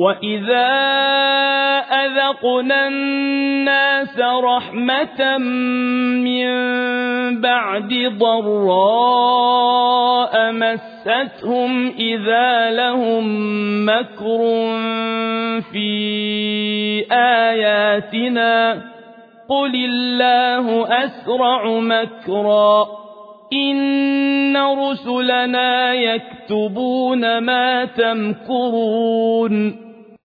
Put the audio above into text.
وَإِذَا أَذَقْنَا النَّاسَ رَحْمَةً مِّن بَعْدِ ضَرَّاءَ مَسَّتْهُمْ إِذَا لَهُم مَّكْرٌ فِي آيَاتِنَا قُلِ اللَّهُ أَسْرَعُ مَكْرًا إِنَّ رُسُلَنَا يَكْتُبُونَ مَا تَمْكُرُونَ